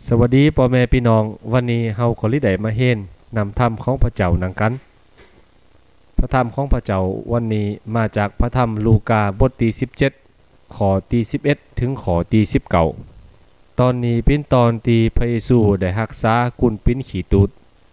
สวัสดีพ่อแม่พี่น้องวันนี้เฮาก็ลิได้มาเฮ็นนำธรรมของพระเจ้านังกันพระธรรมของพระเจ้าวันนี้มาจากพระธรรมลูกาบทที่17ข้อที่11ถึงข้อที่19ตอนนี้เป็นตอนที่พระเยซูได้รักษากุนปิ้นขี้ตูด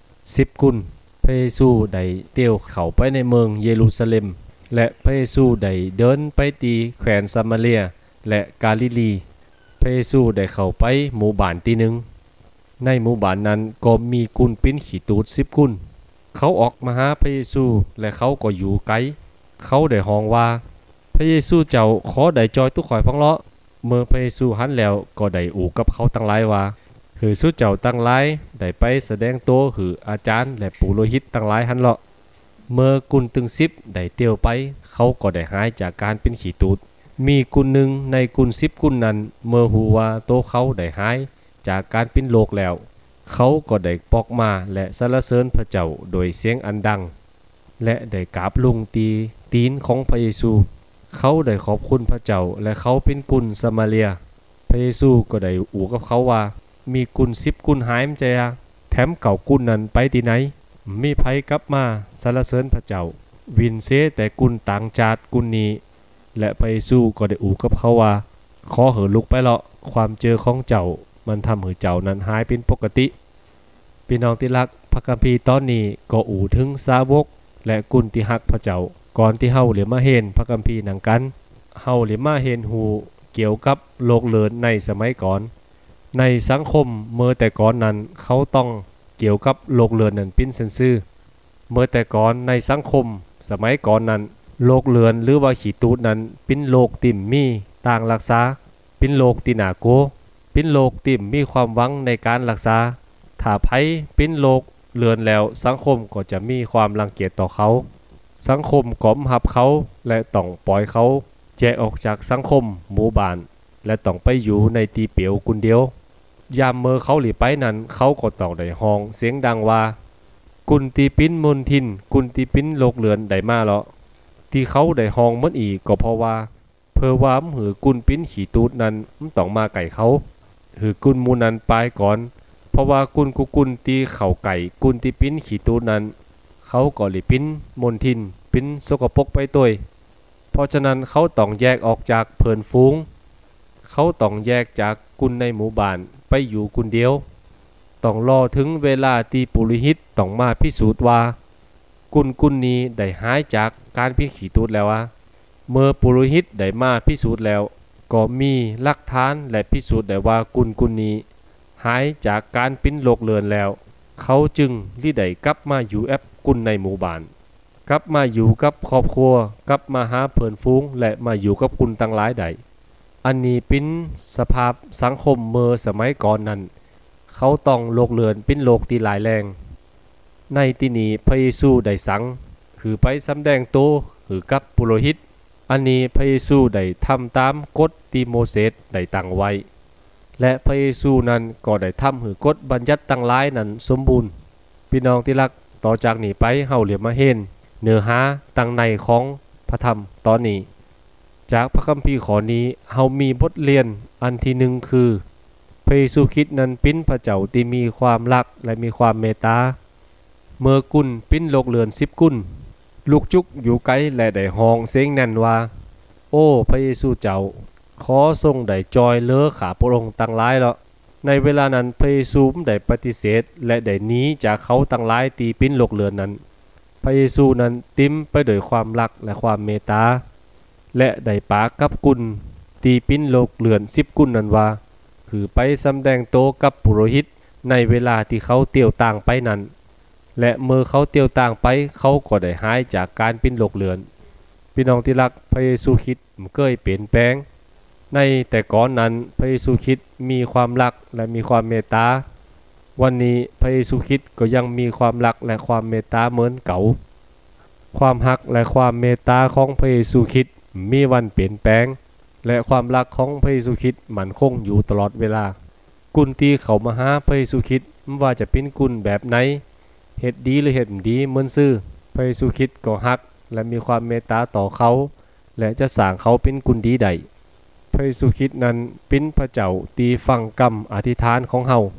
10กุนพระเยซูได้เที่ยวเข้าไปในเมืองเยรูซาเล็มและพระเยซูได้เดินไปที่แคว้นซามาเรียและกาลิลีพระเยซูได้เข้าไปหมู่บ้านที่หนึ่งในหมู่บ้านนั้นก็มีกุนปิ้นขี้ตูด10กุนเขาออกมาหาพระเยซูและเขาก็อยู่ไกลเขาได้ฮ้องว่าพระเยซูเจ้าขอได้จอยทุกข่อยพังเลาะเมื่อพระเยซูหันแล้วก็ได้อู่กับเขาตั้งหลายว่าหือสู้เจ้าตั้งหลายได้ไปแสดงตัวหืออาจารย์และปุโรหิตตั้งหลายหันเลาะเมื่อกุนตึง10ได้เตียวไปเขาก็ได้หายจากการเป็นขี้ตูดมีกุนหนึ่งในกุน10กุนนั้นเมื่อหูว่าโตเขาได้หายจากการเป็นโรคแล้วเขาก็ได้ปอกมาและสรรเสริญพระเจ้าโดยเสียงอันดังและได้กราบลงตีนของพระเยซูเขาได้ขอบคุณพระเจ้าและเขาเป็นกุนซามาเรียพระเยซูก็ได้อู่กับเขาว่ามีกุน10กุนหายมั้ยจ๊ะแถมเก่ากุนนั้นไปที่ไหนมีไผกลับมาสรรเสริญพระเจ้าวินเซแต่กุนต่างชาติกุนนี้และพระเยซูก็ได้อู่กับเขาว่าขอเหอะลุกไปเลาะความเจอของเจ้ามันทำให้เจ้านั้นหายเป็นปกติพี่น้องที่รักพระคัมภีร์ตอนนี้ก็อู่ถึงสาวกและกุนที่ฮักพระเจ้าก่อนที่เฮาเหลียมาเห็นพระคัมภีร์นังกันเฮาเหลียมาเห็นหูเกี่ยวกับโลกเลินในสมัยก่อนในสังคมเมื่อแต่ก่อนนั้นเขาต้องเกี่ยวกับโลกเลินนั้นเป็นซื่อเมื่อแต่ก่อนในสังคมสมัยก่อนนั้นโลกเลือนหรือว่าขี้ตูดนั้นเป็นโลกติ่มมีต่างรักษาเป็นโลกที่น่ากลัวเป็นโลกติ่มมีความหวังในการรักษาถ้าไผเป็นโลกเลือนแล้วสังคมก็จะมีความรังเกียจต่อเขาสังคมก็มหับเขาและต้องปล่อยเขาแยกออกจากสังคมหมู่บ้านและต้องไปอยู่ในที่เปี่ยวคนเดียวยามเมื่อเขาหลีไปนั้นเขาก็ต้องได้ฮ้องเสียงดังว่ากุนตีปิ้นมนทินกุนตีปิ้นโลกเลือนได้มาแล้วที่เขาได้ฮ้องมันอีกก็เพราะว่าเพื่อว่ามหือกุนปิ้นขี้ตูดนั้นมันต้องมาไก่เขาหือกุนมูนั้นปลายก่อนเพราะว่ากุนตีเข่าไก่กุนตีปิ้นขี้ตูดนั้นเขาก็หลีปิ้นมนทินปิ้นสกปรกไปตัวเพราะฉะนั้นเขาต้องแยกออกจากเพิ่นฟูงเขาต้องแยกจากกุนในหมู่บ้านไปอยู่กุนเดียวต้องรอถึงเวลาที่ปุโรหิตต้องมาพิสูจน์ว่ากุนนี้ได้หายจากการพิขี้ตูดแล้วเมื่อปุโรหิตได้มาพิสูจน์แล้วก็มีหลักฐานและพิสูจน์ได้ว่ากุนนี้หายจากการปิ้นโลกเลือนแล้วเขาจึงรีได้กลับมาอยู่แอปกุนในหมู่บ้านกลับมาอยู่กับครอบครัวกลับมาหาเพื่อนฝูงและมาอยู่กับกุนตั้งหลายใดอันนี้เป็นสภาพสังคมเมื่อสมัยก่อนนั้นเขาต้องโลกเลือนเป็นโลกที่หลายแรงในที่นี้พระเยซูได้สั่งคือไปสำแดงโตคือกับปุโรหิตอันนี้พระเยซูได้ทำตามกฎที่โมเสสได้ตั้งไว้และพระเยซูนั้นก็ได้ทำให้กฎบัญญัติตั้งหลายนั้นสมบูรณ์พี่น้องที่รักต่อจากนี้ไปเฮาเหลียวมาเห็นเนื้อหาตั้งในของพระธรรมตอนนี้จากพระคัมภีร์ข้อนี้เฮามีบทเรียนอันที่หนึ่งคือพระเยซูคริสต์นั้นเป็นพระเจ้าที่มีความรักและมีความเมตตาเมื่อกุนปิ้นโลกเลือน10กุนลูกจุกอยู่ไกลและได้ฮ้องเสียงแน่นว่าโอ้พระเยซูเจ้าขอทรงได้จอยเลอขาพระองค์ตั้งหลายแล้วในเวลานั้นพระเยซูได้ปฏิเสธและได้หนีจากเขาตั้งหลายตีปิ้นโลกเลือนนั้นพระเยซูนั้นเต็มไปด้วยความรักและความเมตตาและได้ปากกับกุนตีปิ้นโลกเลือน10กุนนั้นว่าคือไปสำแดงโตกับปุโรหิตในเวลาที่เขาเตี่ยวต่างไปนั้นและเมื่อเขาเตี่ยวต่างไปเขาก็ได้หายจากการปิ้นโลกเลือนพี่น้องที่รักพระเยซูคริสต์เกยเปลี่ยนแปลงในแต่ก่อนนั้นพระเยซูคริสต์มีความรักและมีความเมตตาวันนี้พระเยซูคริสต์ก็ยังมีความรักและความเมตตาเหมือนเก่าความรักและความเมตตาของพระเยซูคริสต์มีวันเปลี่ยนแปลงและความรักของพระเยซูคริสต์มั่นคงอยู่ตลอดเวลากุนที่เขามาหาพระเยซูคริสต์ไม่ว่าจะเป็นกุนแบบไหนเฮ็ดดีหรือเฮ็ดบ่ดีเหมือนซื่อพระเยซูคริสต์ก็รักและมีความเมตตาต่อเขาและจะสร้างเขาเป็นกุนดีได้พระเยซูคริสต์นั้นเป็นพระเจ้าที่ฟังกรรมอธิษฐานของเฮา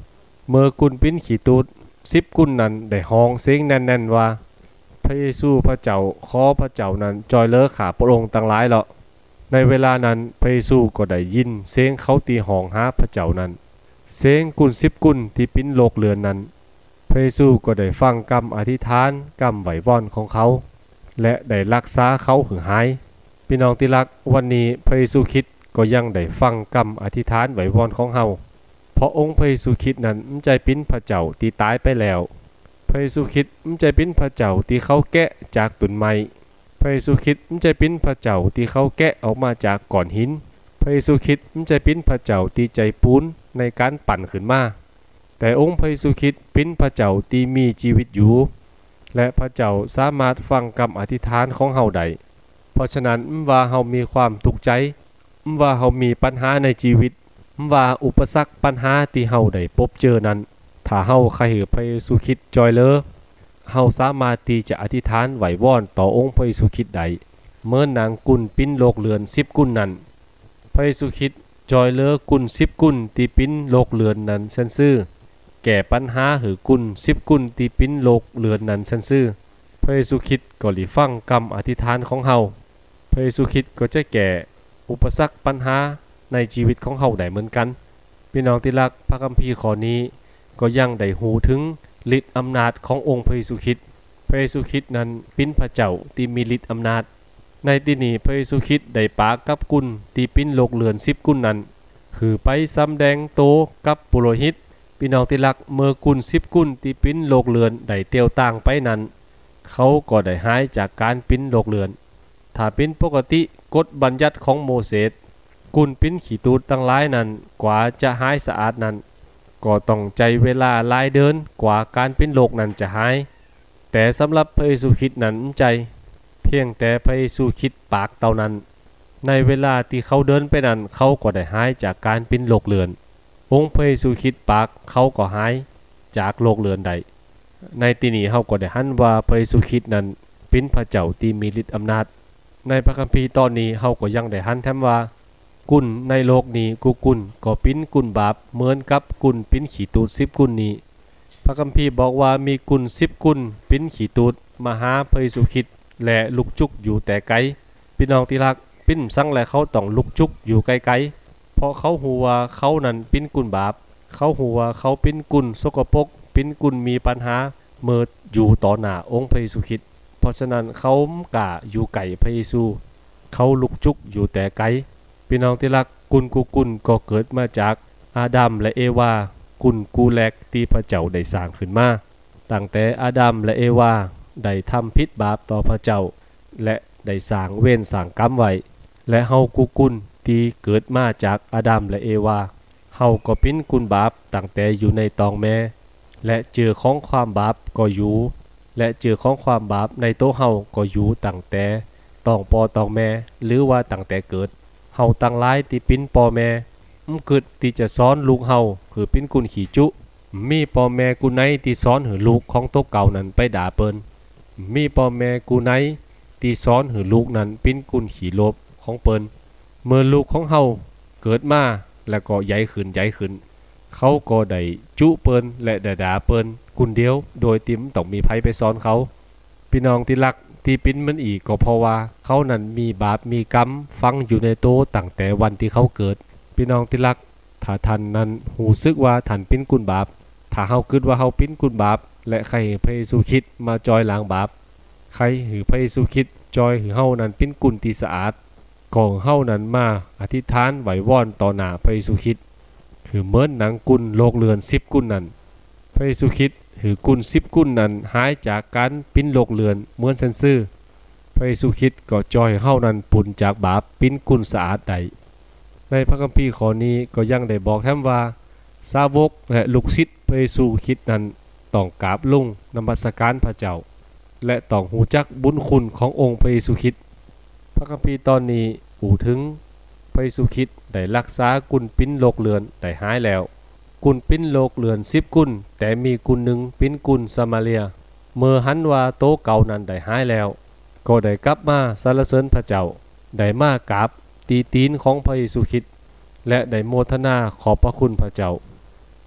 เมื่อกุนปิ้นขี่ตูด10กุนนั้นได้ห้องเสียงแน่นๆว่าพระเยซูพระเจ้าขอพระเจ้านั้นจอยเลิกขาพระองค์ตั้งหลายแล้วในเวลานั้นพระเยซูก็ได้ยินเสียงเขาตีห้องหาพระเจ้านั้นเสียงกุน10กุนที่ปิ้นโลกเรือนนั้นพระเยซูก็ได้ฟังคำอธิษฐานคำไหว้วอนของเขาและได้รักษาเขาหรือหายพี่น้องที่รักวันนี้พระเยซูคริสต์ก็ยังได้ฟังคำอธิษฐานไหว้วอนของเฮาเพราะองค์พระเยซูคริสต์นั้นใจปิ้นพระเจ้าที่ตายไปแล้วพระเยซูคริสต์ใจปิ้นพระเจ้าที่เขาแกะจากตุ่นไม้พระเยซูคริสต์ใจปิ้นพระเจ้าที่เขาแกะออกมาจากก้อนหินพระเยซูคริสต์ใจปิ้นพระเจ้าที่ใจปูนในการปั่นขึ้นมาแต่องค์พระเยซูคริสต์ปิ้นพระเจ้าที่มีชีวิตอยู่และพระเจ้าสามารถฟังคำอธิษฐานของเฮาได้เพราะฉะนั้นว่าเฮามีความทุกข์ใจว่าเฮามีปัญหาในชีวิตว่าอุปสรรคปัญหาที่เฮาได้พบเจอนั้นถ้าเฮาใครพระเยซูคริสต์จอยเลอเฮาสามารถที่จะอธิษฐานไหว้วอนต่อองค์พระเยซูคริสต์ได้เมื่อนางกุนปิ้นโลกเรือน10กุนนั้นพระเยซูคริสต์จอยเลอกุน10กุนที่ปิ้นโลกเรือนนั้นซื่อแก่ปัญหาหือกุน10กุนที่ปิ้นโลกเรือนนั้นซื่อพระเยซูคริสต์ก็หลีฟังคำอธิษฐานของเฮาพระเยซูคริสต์ก็จะแก่อุปสรรคปัญหาในชีวิตของเฮาได้เหมือนกันพี่น้องที่รักพระคัมภีร์ข้อนี้ก็ยังได้หูถึงฤทธิ์อำนาจขององค์พระเยซูคริสต์พระเยซูคริสต์นั้นปิ้นพระเจ้าที่มีฤทธิ์อำนาจในที่นี้พระเยซูคริสต์ได้ปากับกุนที่ปิ้นโลกเรือน10กุนนั้นคือไปสำแดงโตกับปุโรหิตพี่น้องที่รักเมื่อกุน10กุนที่ปิ้นโลกเรือนได้เตียวต่างไปนั้นเขาก็ได้หายจากการปิ้นโลกเรือนถ้าเป็นปกติกฎบัญญัติของโมเสสกุนปิ้นขี้ตูดตั้งหลายนั้นกว่าจะหายสะอาดนั้นก็ต้องใจเวลาหลายเดินกว่าการปิ้นโลกนั้นจะหายแต่สำหรับพระเยซูคริสต์นั้นใจเพียงแต่พระเยซูคริสต์ปากเท่านั้นในเวลาที่เขาเดินไปนั้นเขาก็ได้หายจากการปิ้นโลกเรือนองค์พระเยซูคริสต์ปากเขาก็หายจากโลกเรือนใดในที่นี้เฮาก็ได้หันว่าพระเยซูคริสต์นั้นเป็นพระเจ้าที่มีฤทธิ์อำนาจในพระคัมภีร์ตอนนี้เฮาก็ยังได้หันแถมว่ากุนในโลกนี้กุนก็ปิ้นกุนบาปเหมือนกับกุนปิ้นขี้ตูด10กุนนี้พระคัมภีร์บอกว่ามีกุน10กุนปิ้นขี้ตูดมาหาพระเยซูคริสต์และลุกจุกอยู่แต่ไกลพี่น้องที่รักปิ้นสั่งและเขาต้องลุกจุกอยู่ไกลๆเพราะเขาฮู้ว่าเขานั้นปิ้นกุนบาปเขาฮู้ว่าเขาปิ้นกุนสกปรกปิ้นกุนมีปัญหาเมื่ออยู่ต่อหน้าองค์พระเยซูคริสต์เพราะฉะนั้นเขากะอยู่ไกลพระเยซูเขาลุกจุกอยู่แต่ไกลพี่น้องที่รักกุนก็เกิดมาจากอาดัมและเอวากุนกูแลกที่พระเจ้าได้สร้างขึ้นมาตั้งแต่อาดัมและเอวาได้ทำผิดบาปต่อพระเจ้าและได้สร้างเวรสร้างกรรมไว้และเฮากุนที่เกิดมาจากอาดัมและเอวาเฮาก็เป็นกุนบาปตั้งแต่อยู่ในตองแม่และเจอของความบาปก็อยู่และเจอของความบาปในโตเฮาก็อยู่ตั้งแต่ต้องปอต้องแม่หรือว่าตั้งแต่เกิดเฮาตั้งหลายที่ปิ้นปอแม่เกิดที่จะสอนลูกเฮาคือปิ้นกุนขี้จุมีปอแม่กูไหนที่สอนหือลูกของโตเก่านั้นไปด่าเปิ้นมีปอแม่กูไหนที่สอนหือลูกนั้นปิ้นกุนขี้ลบของเปิ้นเมื่อลูกของเฮาเกิดมาแล้วก็ใหญ่ขึ้นเขาก็ได้จุเปิ้นและด่าเปิ้นกุนเดียวโดยติมต้องมีไผไปสอนเขาพี่น้องที่รักที่ปิ้นมันอีกก็เพราะว่าเขานั้นมีบาปมีกรรมฝังอยู่ในโตตั้งแต่วันที่เขาเกิดพี่น้องที่รักถ้าท่านนั้นหูซึกว่าท่านปิ้นกุนบาปถ้าเฮาคิดว่าเฮาปิ้นกุนบาปและใครพระเยซูคริสต์มาจอยล้างบาปใครหือพระเยซูคริสต์จอยหือเฮานั้นปิ้นกุนที่สะอาดก่องเฮานั้นมาอธิษฐานไหว้วอนต่อหน้าพระเยซูคริสต์คือเหมือนหนังกุนโลกเรือน10กุนนั้นพระเยซูคริสต์หือกุน10กุนนั้นหายจากการปิ้นโลกเรือนเหมือนซื่อพระเยซูคริสต์ก็จอยเฮานั้นปุ่นจากบาปปิ้นกุนสะอาดได้ในพระคัมภีร์ข้อนี้ก็ยังได้บอกแถมว่าสาวกและลูกศิษย์พระเยซูคริสต์นั้นต้องกราบลงนมัสการพระเจ้าและต้องรู้จักบุญคุณขององค์พระเยซูคริสต์พระคัมภีร์ตอนนี้อู่ถึงพระเยซูคริสต์ได้รักษากุนปิ้นโลกเรือนได้หายแล้วกุนปิ้นโลกเรือน10กุนแต่มีกุนหนึ่งปิ้นกุนซามาเรียเมื่อหันว่าโตเก่านั้นได้หายแล้วก็ได้กลับมาสรรเสริญพระเจ้าได้มากราบตีนของพระเยซูคริสต์และได้โมทนาขอบพระคุณพระเจ้า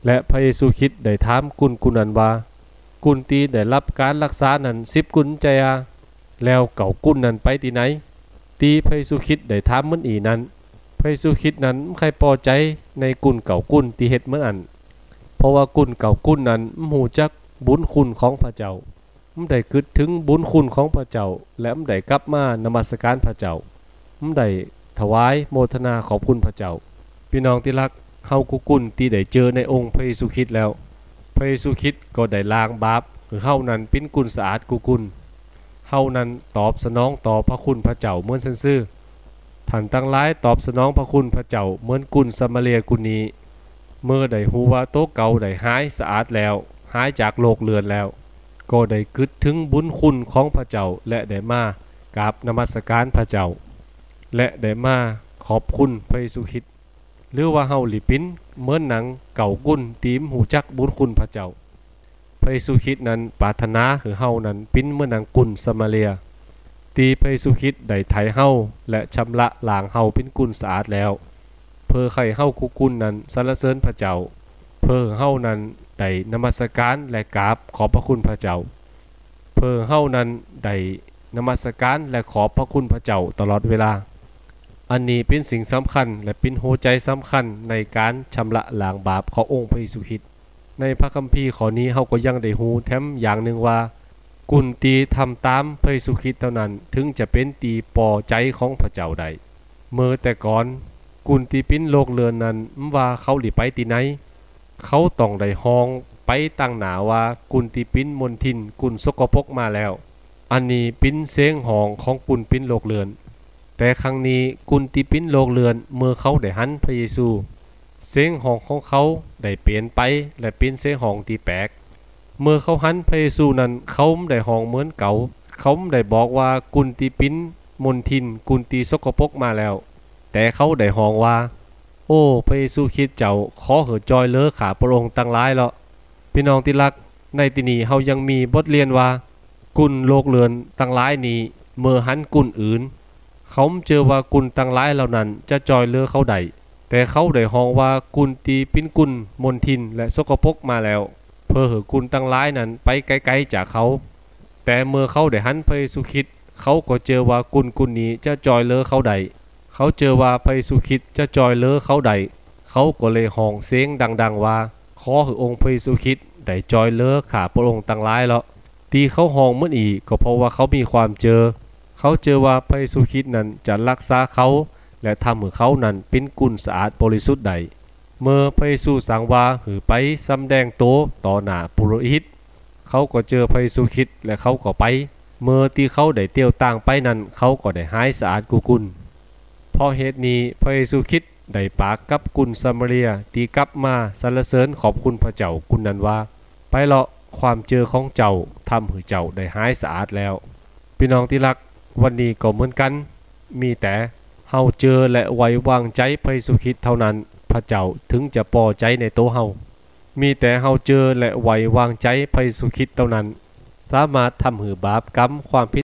และพระเยซูคริสต์ได้ถามกุนนั้นว่ากุนตีได้รับการรักษานั้น10 กุนใจาแล้วเก่ากุนนั้นไปที่ไหนตีพระเยซูคริสต์ได้ถามมันอีนั้นพระเยซูคริสต์นั้นใครพอใจในกุนเก่ากุนที่เฮ็ดเหมือนอันเพราะว่ากุนเก่ากุนนั้นหูจักบุญคุณของพระเจ้ามันได้คิดถึงบุญคุณของพระเจ้าและมันได้กลับมานมัสการพระเจ้ามันได้ถวายโมทนาขอบคุณพระเจ้าพี่น้องที่รักเฮากุนที่ได้เจอในองค์พระเยซูคริสต์แล้วพระเยซูคริสต์ก็ได้ล้างบาปคือเฮานั้นเป็นกุนสะอาดกุนเฮานั้นตอบสนองต่อพระคุณพระเจ้าเหมือนซื่อท่านทั้งหลายตอบสนองพระคุณพระเจ้าเหมือนกุนซามาเรียกุนนี้เมื่อได้ฮู้ว่าโตเก่าได้หายสะอาดแล้วหายจากโรคเรื้อนแล้วก็ได้คิดถึงบุญคุณของพระเจ้าและได้มากราบนมัสการพระเจ้าและได้มาขอบคุณพระเยซูคริสต์หรือว่าเฮาหลีปิ้นเหมือนหนังเก่ากุนตีมหูจักบุญคุณพระเจ้าพระเยซูคริสต์นั้นปรารถนาคือเฮานั้นปิ้นเหมือนหนังกุนซามาเรียตีพระเยซูคริสต์ได้ไถ่เฮาและชำระล้างเฮาเป็นกุนสะอาดแล้วเพื่อให้เฮากุนนั้นสรรเสริญพระเจ้าเพื่อเฮานั้นได้นมัสการและกราบขอบพระคุณพระเจ้าเพื่อเฮานั้นได้นมัสการและขอบพระคุณพระเจ้าตลอดเวลาอันนี้เป็นสิ่งสำคัญและเป็นหัวใจสำคัญในการชำระล้างบาปขององค์พระเยซูคริสต์ในพระคัมภีร์ข้อนี้เฮาก็ยังได้ฮู้แถมอย่างหนึ่งว่ากุนตีทำตามพระเยซูคริสต์เท่านั้นถึงจะเป็นตีปอใจของพระเจ้าได้เมื่อแต่ก่อนกุนตีปิ้นโลกเรือนนั้นว่าเขาหลีไปที่ไหนเขาต้องได้ห้องไปตั้งหนาว่ากุนตีปิ้นมนทินกุนสกปรกมาแล้วอันนี้ปิ้นเสียงห้องของกุนปิ้นโลกเรือนแต่ครั้งนี้กุนตีปิ้นโลกเรือนเมื่อเขาได้หันพระเยซูเสียงห้องของเขาได้เปลี่ยนไปและเป็นเสียงห้องที่แปลกเมื่อเขาหันพระเยซูนั้นเขาได้ห้องเหมือนเก่าเขาได้บอกว่ากุนตีปิ้นมนทินกุนตีสกปรกมาแล้วแต่เขาได้ห้องว่าโอ้พระเยซูคริสต์เจ้าขอเหอะจอยเลอขาพระองค์ตั้งหลายแล้วพี่น้องที่รักในที่นี้เฮายังมีบทเรียนว่ากุนโลกเรือนตั้งหลายนี้เมื่อหันกุนอื่นเขาเจอว่ากุนตั้งหลายเหล่านั้นจะจอยเลอเขาได้แต่เขาได้ห้องว่ากุนตีปิ้นกุนมนทินและสกปรกมาแล้วเพื่อเหอะกุนตั้งหลายนั้นไปไกลๆจากเขาแต่เมื่อเขาได้หันพระเยซูคริสต์เขาก็เจอว่ากุนนี้จะจอยเลอเขาได้เขาเจอว่าพระเยซูคริสต์จะจอยเลอเขาได้เขาก็เลยห้องเสียงดังๆว่าขอให้องค์พระเยซูคริสต์ได้จอยเลอขาพระองค์ตั้งหลายแล้วตีเขาห้องเหมือนอีกก็เพราะว่าเขามีความเขาเจอว่าพระเยซูคริสต์นั้นจะรักษาเขาและทำให้เขานั้นเป็นกุนสะอาดบริสุทธิ์ใดเมื่อพระเยซูสั่งว่าหือไปสำแดงโตต่อหน้าปุโรหิตเขาก็เจอพระเยซูคริสต์และเขาก็ไปเมื่อที่เขาได้เตียวต่างไปนั้นเขาก็ได้หายสะอาดกุนเพราะเหตุนี้พระเยซูคริสต์ได้ปากกับกุนซามาเรียตีกลับมาสรรเสริญขอบคุณพระเจ้ากุนนั้นว่าไปเลาะความเจอของเจ้าทำให้เจ้าได้หายสะอาดแล้วพี่น้องที่รักวันนี้ก็เหมือนกันมีแต่เฮาเจอและไว้วางใจพระเยซูคริสต์เท่านั้นพระเจ้าถึงจะพอใจในตัวเฮามีแต่เฮาเจอและไว้วางใจพระเยซูคริสต์เท่านั้นสามารถทำให้บาปกรรมความผิด